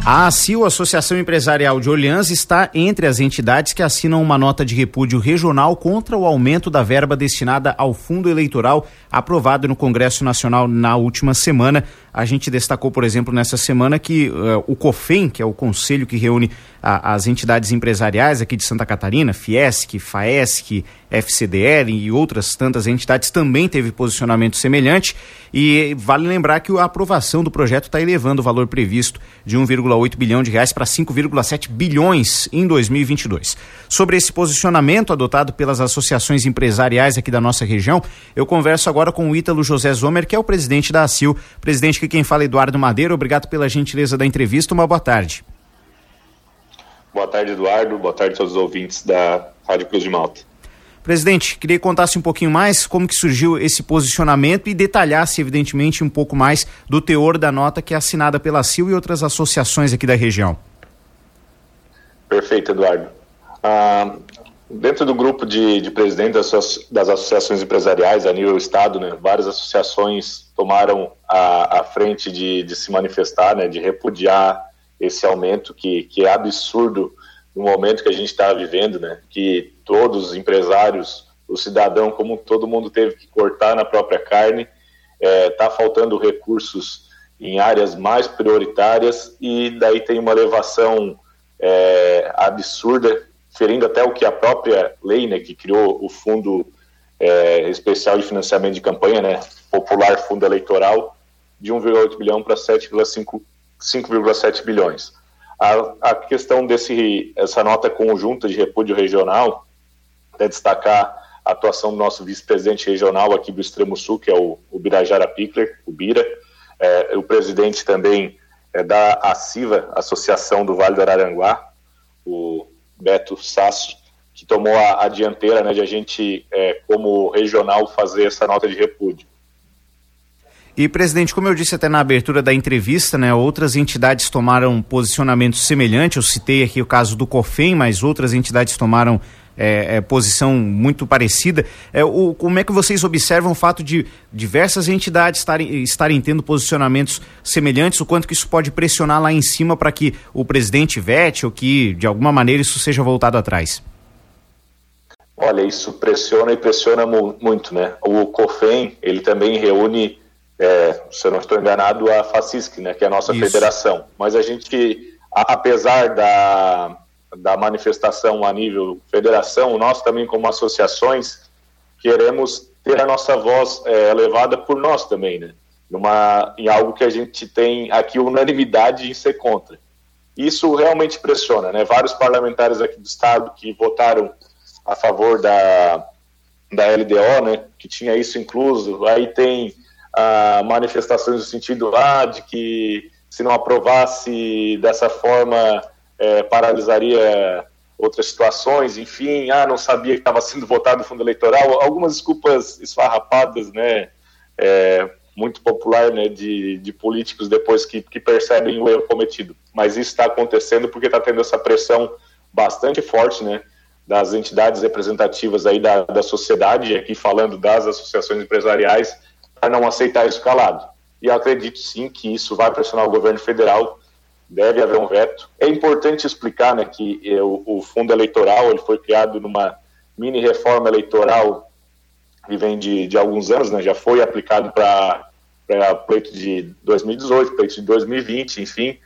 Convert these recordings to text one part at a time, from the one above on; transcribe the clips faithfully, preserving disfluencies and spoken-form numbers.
A ACIL, Associação Empresarial de Orleans, está entre as entidades que assinam uma nota de repúdio regional contra o aumento da verba destinada ao fundo eleitoral aprovado no Congresso Nacional na última semana. A gente destacou, por exemplo, nessa semana que uh, o COFEM, que é o conselho que reúne a, as entidades empresariais aqui de Santa Catarina, Fiesc, Faesc, F C D L e outras tantas entidades, também teve posicionamento semelhante. E vale lembrar que a aprovação do projeto está elevando o valor previsto de um vírgula oito bilhão de reais para cinco vírgula sete bilhões em dois mil e vinte e dois. Sobre esse posicionamento adotado pelas associações empresariais aqui da nossa região, eu converso agora com o Ítalo José Zomer, que é o presidente da ACIL. Presidente, que quem fala é Eduardo Madeira. Obrigado pela gentileza da entrevista. Uma boa tarde. Boa tarde, Eduardo. Boa tarde a todos os ouvintes da Rádio Cruz de Malta. Presidente, queria que contasse um pouquinho mais como que surgiu esse posicionamento e detalhasse, evidentemente, um pouco mais do teor da nota que é assinada pela ACIL e outras associações aqui da região. Perfeito, Eduardo. Ah, dentro do grupo de, de presidentes das, das associações empresariais a nível estado, né, várias associações tomaram a, a frente de, de se manifestar, né, de repudiar esse aumento que, que é absurdo no momento que a gente está vivendo, né, que todos os empresários, o cidadão, como todo mundo teve que cortar na própria carne, está é, faltando recursos em áreas mais prioritárias e daí tem uma elevação é, absurda, ferindo até o que a própria lei, né, que criou o Fundo é, Especial de Financiamento de Campanha, né, Popular Fundo Eleitoral, de um vírgula oito bilhão para cinco vírgula sete bilhões. A, a questão desse, essa nota conjunta de repúdio regional é destacar a atuação do nosso vice-presidente regional aqui do Extremo Sul, que é o, o Birajara Pickler, o Bira, é, o presidente também é, da ACIVA, Associação do Vale do Araranguá, o Beto Sasso, que tomou a, a dianteira, né, de a gente, é, como regional, fazer essa nota de repúdio. E, presidente, como eu disse até na abertura da entrevista, né, outras entidades tomaram posicionamento semelhante. Eu citei aqui o caso do COFEM, mas outras entidades tomaram é, é, posição muito parecida. É, o, como é que vocês observam o fato de diversas entidades estarem, estarem tendo posicionamentos semelhantes? O quanto que isso pode pressionar lá em cima para que o presidente vete ou que, de alguma maneira, isso seja voltado atrás? Olha, isso pressiona e pressiona mu- muito, né? O COFEM, ele também reúne... É, se eu não estou enganado, a FACISC, né, que é a nossa Isso. federação. Mas a gente, a, apesar da, da manifestação a nível federação, nós também como associações queremos ter a nossa voz é, levada por nós também, né, numa, em algo que a gente tem aqui unanimidade em ser contra. Isso realmente pressiona, né, vários parlamentares aqui do estado que votaram a favor da, da L D O, né, que tinha isso incluso, aí tem a manifestações no sentido ah, de que se não aprovasse dessa forma é, paralisaria outras situações, enfim, ah, não sabia que estava sendo votado o fundo eleitoral, algumas desculpas esfarrapadas, né, é, muito popular, né, de, de políticos depois que, que percebem o erro cometido, mas isso está acontecendo porque está tendo essa pressão bastante forte, né, das entidades representativas aí da, da sociedade, aqui falando das associações empresariais, para não aceitar isso calado. E eu acredito sim que isso vai pressionar o governo federal, deve haver um veto. É importante explicar, né, que é, o, o fundo eleitoral ele foi criado numa mini reforma eleitoral que vem de, de alguns anos, né, já foi aplicado para pleito de dois mil e dezoito, pleito de dois mil e vinte, enfim,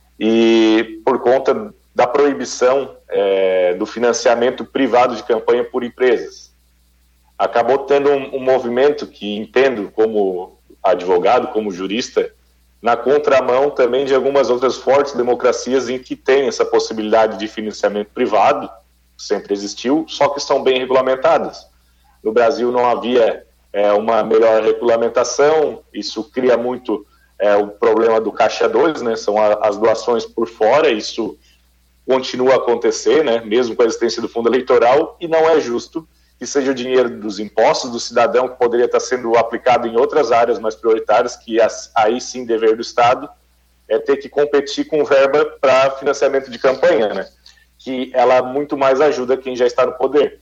e por conta da proibição é, do financiamento privado de campanha por empresas. Acabou tendo um, um movimento que entendo como advogado, como jurista, na contramão também de algumas outras fortes democracias em que tem essa possibilidade de financiamento privado, sempre existiu, só que estão bem regulamentadas. No Brasil não havia é, uma melhor regulamentação, isso cria muito é, o problema do caixa dois, né, são a, as doações por fora, isso continua a acontecer, né, mesmo com a existência do fundo eleitoral, e não é justo que seja o dinheiro dos impostos do cidadão que poderia estar sendo aplicado em outras áreas mais prioritárias, que as, aí sim dever do Estado é ter que competir com verba para financiamento de campanha, né? Que ela muito mais ajuda quem já está no poder.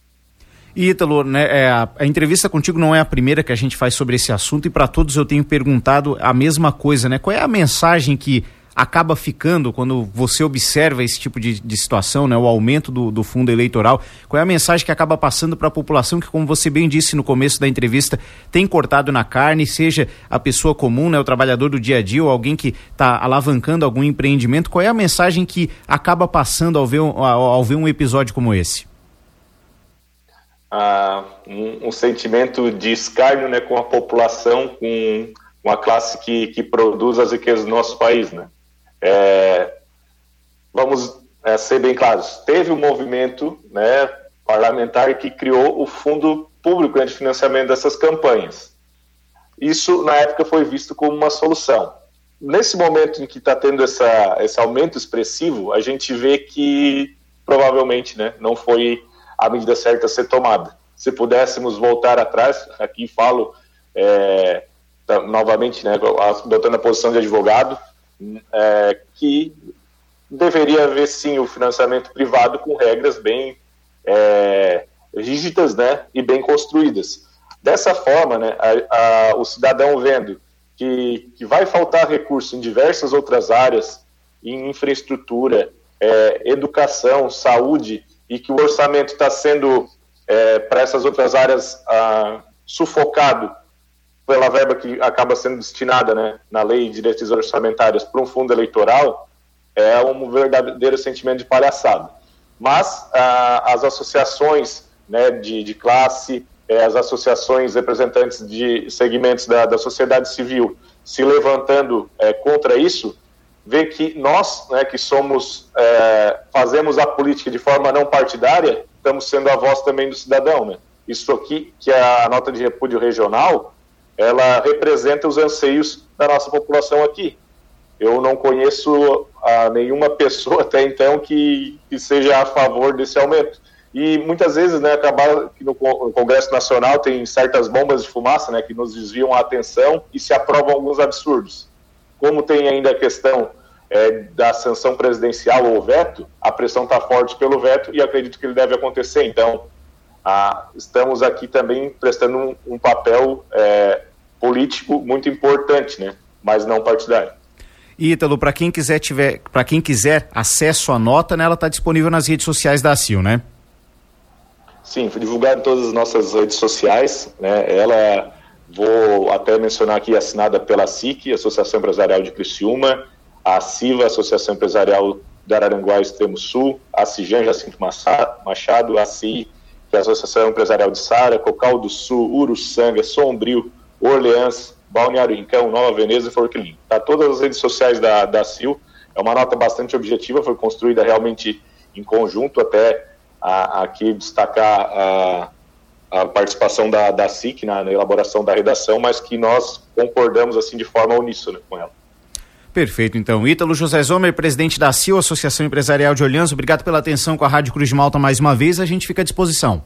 E Ítalo, né, é, a, a entrevista contigo não é a primeira que a gente faz sobre esse assunto e para todos eu tenho perguntado a mesma coisa, né? Qual é a mensagem que acaba ficando quando você observa esse tipo de, de situação, né, o aumento do, do fundo eleitoral? Qual é a mensagem que acaba passando para a população que, como você bem disse no começo da entrevista, tem cortado na carne, seja a pessoa comum, né, o trabalhador do dia a dia ou alguém que está alavancando algum empreendimento? Qual é a mensagem que acaba passando ao ver, ao, ao ver um episódio como esse? Ah, um, um sentimento de escárnio, né, com a população, com, com a classe que, que produz as riquezas do nosso país, né? É, vamos é, ser bem claros, teve um movimento, né, parlamentar que criou o Fundo Público, né, de financiamento dessas campanhas. Isso, na época, foi visto como uma solução. Nesse momento em que está tendo essa, esse aumento expressivo, a gente vê que, provavelmente, né, não foi a medida certa a ser tomada. Se pudéssemos voltar atrás, aqui falo é, novamente, né, adotando a posição de advogado, é, que deveria haver sim o financiamento privado com regras bem é, rígidas, né, e bem construídas. Dessa forma, né, a, a, o cidadão vendo que, que vai faltar recurso em diversas outras áreas, em infraestrutura, é, educação, saúde, e que o orçamento está sendo, é, para essas outras áreas, ah, sufocado pela verba que acaba sendo destinada, né, na lei de diretrizes orçamentárias para um fundo eleitoral, é um verdadeiro sentimento de palhaçada. Mas ah, as associações, né, de, de classe, é, as associações representantes de segmentos da, da sociedade civil se levantando é, contra isso, vê que nós, né, que somos, é, fazemos a política de forma não partidária, estamos sendo a voz também do cidadão, né? Isso aqui, que é a nota de repúdio regional, ela representa os anseios da nossa população aqui. Eu não conheço a nenhuma pessoa até então que, que seja a favor desse aumento. E muitas vezes, né, acabar que no Congresso Nacional tem certas bombas de fumaça, né, que nos desviam a atenção e se aprovam alguns absurdos. Como tem ainda a questão é, da sanção presidencial ou veto, a pressão está forte pelo veto e acredito que ele deve acontecer. Então, ah, estamos aqui também prestando um, um papel é, político muito importante, né, mas não partidário. Ítalo, para quem quiser tiver, para quem quiser acesso à nota, né, ela está disponível nas redes sociais da ACIL, né? Sim, foi divulgada em todas as nossas redes sociais, né? Ela, vou até mencionar aqui, assinada pela S I C, Associação Empresarial de Criciúma, a CIVA, Associação Empresarial de Araranguá Extremo Sul, a CIJAN Jacinto Machado, a C I, que é a Associação Empresarial de Sara, Cocal do Sul, Uruçanga, Sombrio, Orleans, Balneário Rincão, Nova Veneza e Forquilinho. Tá, todas as redes sociais da, da ACIL, é uma nota bastante objetiva, foi construída realmente em conjunto, até a, aqui destacar a, a participação da, da S I C na, na elaboração da redação, mas que nós concordamos assim de forma uníssona com ela. Perfeito, então. Ítalo José Zomer, presidente da ACIL, Associação Empresarial de Orleans, obrigado pela atenção com a Rádio Cruz de Malta mais uma vez, a gente fica à disposição.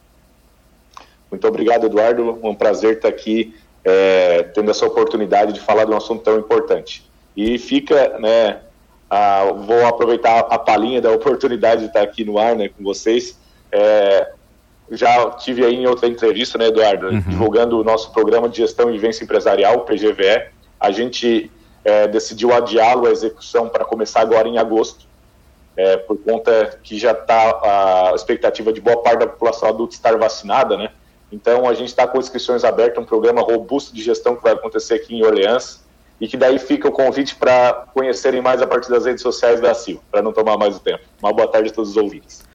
Muito obrigado, Eduardo, um prazer estar aqui é, tendo essa oportunidade de falar de um assunto tão importante. E fica, né, a, vou aproveitar a palhinha da oportunidade de estar aqui no ar, né, com vocês. É, já tive aí em outra entrevista, né, Eduardo, uhum. divulgando o nosso programa de gestão e vivência empresarial, o P G V E. A gente é, decidiu adiá-lo a execução para começar agora em agosto, é, por conta que já está a expectativa de boa parte da população adulta estar vacinada, né? Então a gente está com inscrições abertas, um programa robusto de gestão que vai acontecer aqui em Orleans, e que daí fica o convite para conhecerem mais a partir das redes sociais da ACIL, para não tomar mais o tempo. Uma boa tarde a todos os ouvintes.